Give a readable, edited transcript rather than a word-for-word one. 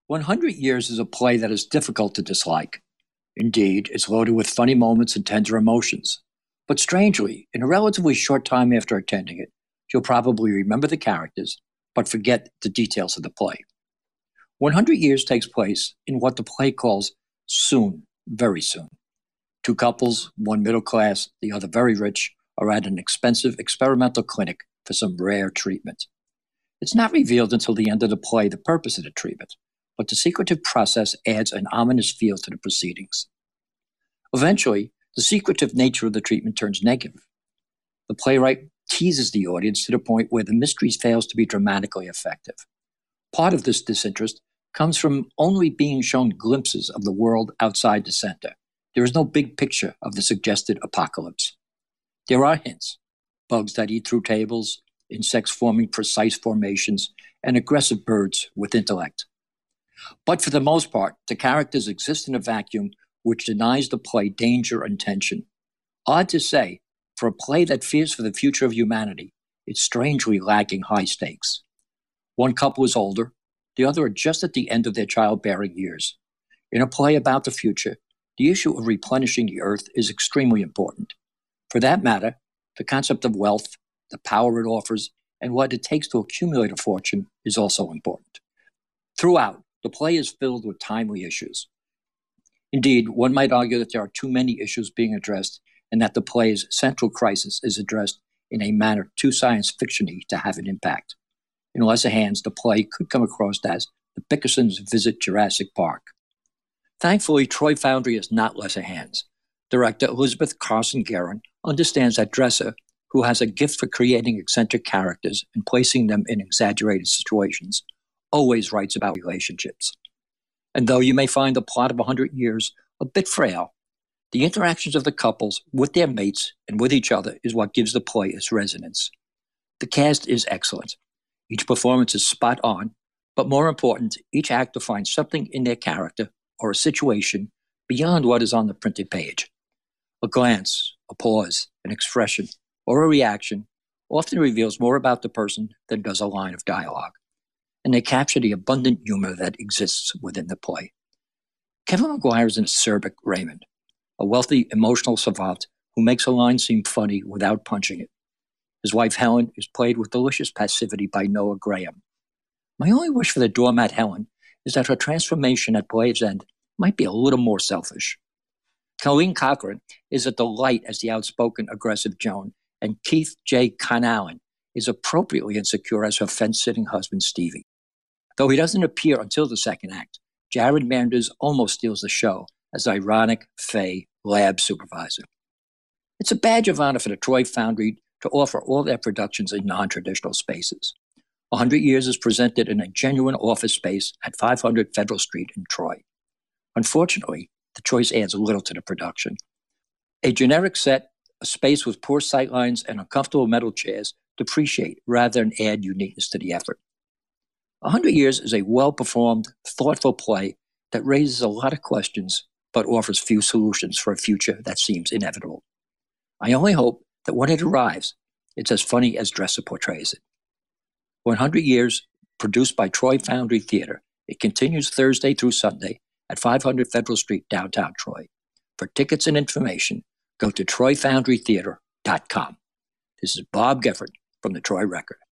100 Years is a play that is difficult to dislike. Indeed, it's loaded with funny moments and tender emotions. But strangely, in a relatively short time after attending it, you'll probably remember the characters, but forget the details of the play. 100 Years takes place in what the play calls soon, very soon. Two couples, one middle class, the other very rich, are at an expensive experimental clinic for some rare treatment. It's not revealed until the end of the play the purpose of the treatment, but the secretive process adds an ominous feel to the proceedings. Eventually, the secretive nature of the treatment turns negative. The playwright teases the audience to the point where the mystery fails to be dramatically effective. Part of this disinterest comes from only being shown glimpses of the world outside the center. There is no big picture of the suggested apocalypse. There are hints: bugs that eat through tables, insects forming precise formations, and aggressive birds with intellect. But for the most part, the characters exist in a vacuum which denies the play danger and tension. Odd to say, for a play that fears for the future of humanity, it's strangely lacking high stakes. One couple is older, the other are just at the end of their childbearing years. In a play about the future, the issue of replenishing the earth is extremely important. For that matter, the concept of wealth, the power it offers, and what it takes to accumulate a fortune is also important. Throughout, the play is filled with timely issues. Indeed, one might argue that there are too many issues being addressed and that the play's central crisis is addressed in a manner too science fiction-y to have an impact. In lesser hands, the play could come across as the Bickersons visit Jurassic Park. Thankfully, Troy Foundry is not lesser hands. Director Elizabeth Carson Guerin understands that Dresser, who has a gift for creating eccentric characters and placing them in exaggerated situations, always writes about relationships. And though you may find the plot of 100 Years a bit frail, the interactions of the couples with their mates and with each other is what gives the play its resonance. The cast is excellent. Each performance is spot on, but more important, each actor finds something in their character or a situation beyond what is on the printed page. A glance, a pause, an expression, or a reaction often reveals more about the person than does a line of dialogue, and they capture the abundant humor that exists within the play. Kevin McGuire is an acerbic Raymond, a wealthy, emotional savant who makes a line seem funny without punching it. His wife Helen is played with delicious passivity by Noah Graham. My only wish for the doormat Helen is that her transformation at play's end might be a little more selfish. Colleen Cochran is a delight as the outspoken, aggressive Joan, and Keith J. Conallen is appropriately insecure as her fence-sitting husband Stevie. Though he doesn't appear until the second act, Jared Manders almost steals the show as ironic, fey lab supervisor. It's a badge of honor for the Troy Foundry to offer all their productions in non-traditional spaces. 100 Years is presented in a genuine office space at 500 Federal Street in Troy. Unfortunately, the choice adds little to the production. A generic set, a space with poor sightlines, and uncomfortable metal chairs depreciate rather than add uniqueness to the effort. 100 Years is a well-performed, thoughtful play that raises a lot of questions but offers few solutions for a future that seems inevitable. I only hope that when it arrives, it's as funny as Dresser portrays it. 100 Years, produced by Troy Foundry Theater, it continues Thursday through Sunday at 500 Federal Street, downtown Troy. For tickets and information, go to troyfoundrytheater.com. This is Bob Gefford from the Troy Record.